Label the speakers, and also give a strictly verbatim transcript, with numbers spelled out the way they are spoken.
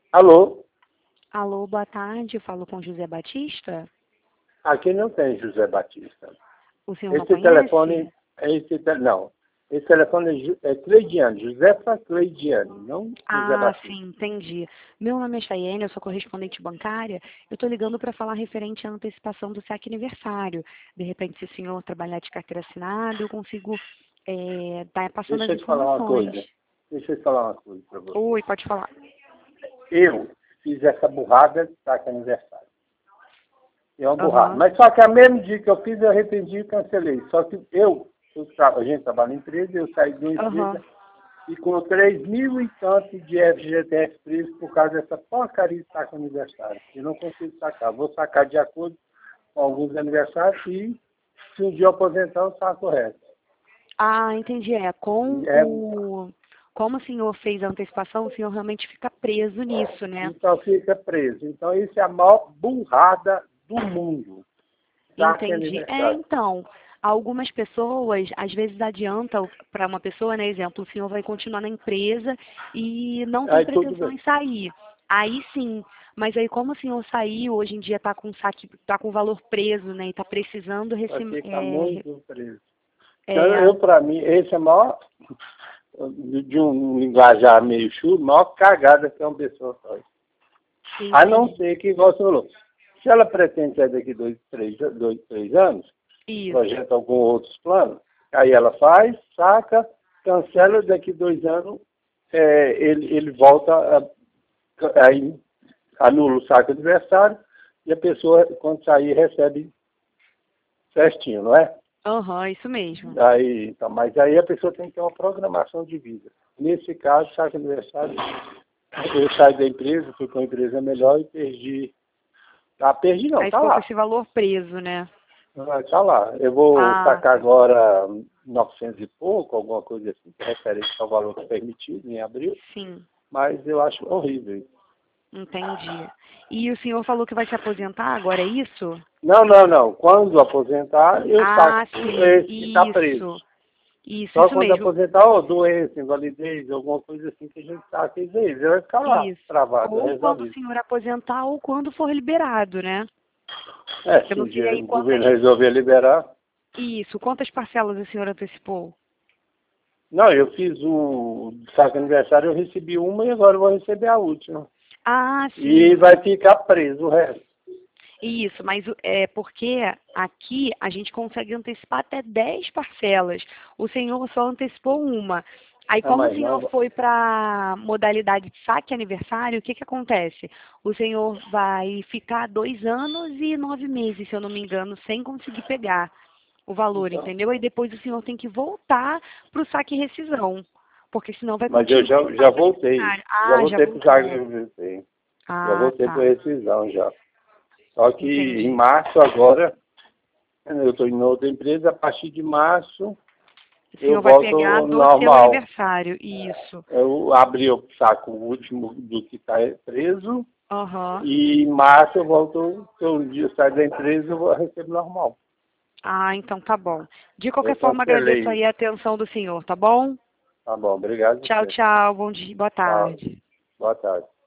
Speaker 1: Alô?
Speaker 2: Alô, boa tarde. Eu falo com José Batista.
Speaker 1: Aqui não tem José Batista.
Speaker 2: O senhor não
Speaker 1: Esse
Speaker 2: conhece?
Speaker 1: telefone, esse te, não. Esse telefone é, Ju- é Cleidiane, Josefa Cleidiane, não José
Speaker 2: Ah,
Speaker 1: Batista.
Speaker 2: sim, entendi. Meu nome é Chayene, eu sou correspondente bancária. Eu estou ligando para falar referente à antecipação do saque aniversário. De repente, se o senhor trabalhar de carteira assinada, eu consigo estar passando as
Speaker 1: Deixa eu te falar uma
Speaker 2: informações.
Speaker 1: coisa. Deixa eu te falar uma coisa para você.
Speaker 2: Oi, pode falar.
Speaker 1: Eu fiz essa burrada de saque aniversário. É uma burrada.
Speaker 2: Aham,
Speaker 1: Mas só que a mesmo dia que eu fiz, eu arrependi e cancelei. Só que eu, eu tra- a gente trabalha em empresa, eu saí de uma
Speaker 2: aham.
Speaker 1: empresa e com três mil e tanto de F G T S preso por causa dessa porcaria de saque aniversário. Eu não consigo sacar. Vou sacar de acordo com alguns aniversários e se um dia eu aposentar, eu saco o resto.
Speaker 2: Ah, entendi. É, com
Speaker 1: E é,
Speaker 2: o... Como o senhor fez a antecipação, o senhor realmente fica preso nisso, né?
Speaker 1: então fica preso. Então isso é a maior burrada do mundo. Saque
Speaker 2: Entendi. É,
Speaker 1: aniversário.
Speaker 2: então, algumas pessoas, às vezes adianta para uma pessoa, né, exemplo, o senhor vai continuar na empresa e não tem
Speaker 1: Aí tudo
Speaker 2: pretensão
Speaker 1: bem.
Speaker 2: em sair. Aí sim, mas aí como o senhor saiu, hoje em dia está com saque, tá com valor preso, né, e está precisando
Speaker 1: Vai
Speaker 2: rece-
Speaker 1: ficar
Speaker 2: é,
Speaker 1: muito preso. Então,
Speaker 2: é,
Speaker 1: eu, para mim, esse é o maior, de um linguajar meio chulo, maior cagada que uma pessoa faz. A não
Speaker 2: entendi.
Speaker 1: ser que, igual você falou, se ela pretende sair daqui dois, três, dois, três anos,
Speaker 2: Isso.
Speaker 1: projeta algum outros planos, aí ela faz, saca, cancela, daqui dois anos, é, ele, ele volta, a, aí anula o saque adversário, e a pessoa, quando sair, recebe certinho, não é?
Speaker 2: Aham, isso mesmo.
Speaker 1: Aí, então, mas aí a pessoa tem que ter uma programação de vida. Nesse caso, saque aniversário, eu saí da empresa, fui para uma empresa melhor e perdi. Ah, perdi não,
Speaker 2: Aí
Speaker 1: tá
Speaker 2: ficou com
Speaker 1: lá.
Speaker 2: esse valor preso, né?
Speaker 1: Ah, tá lá. Eu vou
Speaker 2: Ah,
Speaker 1: sacar
Speaker 2: tá.
Speaker 1: agora novecentos e pouco, alguma coisa assim, que é referente ao valor permitido em abril,
Speaker 2: Sim.
Speaker 1: mas eu acho horrível.
Speaker 2: Entendi. E o senhor falou que vai se aposentar agora, é isso?
Speaker 1: Não, não, não. Quando aposentar, eu saco
Speaker 2: Ah, sim,
Speaker 1: esse que está preso.
Speaker 2: isso. Isso,
Speaker 1: Só
Speaker 2: isso
Speaker 1: quando
Speaker 2: mesmo.
Speaker 1: aposentar, ó, doença, invalidez, alguma coisa assim que a gente saca isso aí. Ele vai ficar lá,
Speaker 2: Isso.
Speaker 1: travado,
Speaker 2: Ou quando o
Speaker 1: resolvido.
Speaker 2: senhor aposentar ou quando for liberado, né?
Speaker 1: É,
Speaker 2: Eu
Speaker 1: se
Speaker 2: não
Speaker 1: o,
Speaker 2: sei
Speaker 1: dia,
Speaker 2: aí
Speaker 1: o
Speaker 2: quantas.
Speaker 1: governo resolver liberar.
Speaker 2: Isso, quantas parcelas o senhor antecipou?
Speaker 1: Não, eu fiz o saco aniversário, eu recebi uma e agora eu vou receber a última.
Speaker 2: Ah,
Speaker 1: E
Speaker 2: sim.
Speaker 1: vai ficar preso o resto.
Speaker 2: Isso, mas o- é porque aqui a gente consegue antecipar até dez parcelas. O senhor só antecipou uma. Aí,
Speaker 1: Ah,
Speaker 2: como o
Speaker 1: mas
Speaker 2: senhor
Speaker 1: não.
Speaker 2: foi para modalidade de saque aniversário, o que que acontece? O senhor vai ficar dois anos e nove meses, se eu não me engano, sem conseguir pegar o valor,
Speaker 1: Então,
Speaker 2: entendeu? Aí depois o senhor tem que voltar para o saque e rescisão, porque senão vai
Speaker 1: mas eu
Speaker 2: continuar
Speaker 1: já,
Speaker 2: no
Speaker 1: já
Speaker 2: saque
Speaker 1: voltei.
Speaker 2: aniversário.
Speaker 1: Já
Speaker 2: Ah, já
Speaker 1: voltei pro saco
Speaker 2: voltou.
Speaker 1: aniversário. Já
Speaker 2: Ah,
Speaker 1: voltei por
Speaker 2: tá.
Speaker 1: rescisão já. Só que em
Speaker 2: Entendi.
Speaker 1: março agora, eu estou em outra empresa, a partir de março
Speaker 2: O
Speaker 1: eu
Speaker 2: senhor vai
Speaker 1: volto
Speaker 2: pegar
Speaker 1: ao
Speaker 2: do seu
Speaker 1: normal.
Speaker 2: aniversário, isso.
Speaker 1: Eu abri o saco último do que está preso
Speaker 2: Aham.
Speaker 1: e em março eu volto, se um dia sair da empresa, eu vou receber normal.
Speaker 2: Ah, então tá bom. De
Speaker 1: Eu
Speaker 2: qualquer forma, agradeço
Speaker 1: cancelei.
Speaker 2: aí a atenção do senhor, tá bom?
Speaker 1: Tá bom, obrigado a
Speaker 2: Tchau,
Speaker 1: você.
Speaker 2: tchau. Bom dia, boa
Speaker 1: Tchau.
Speaker 2: tarde.
Speaker 1: Boa tarde.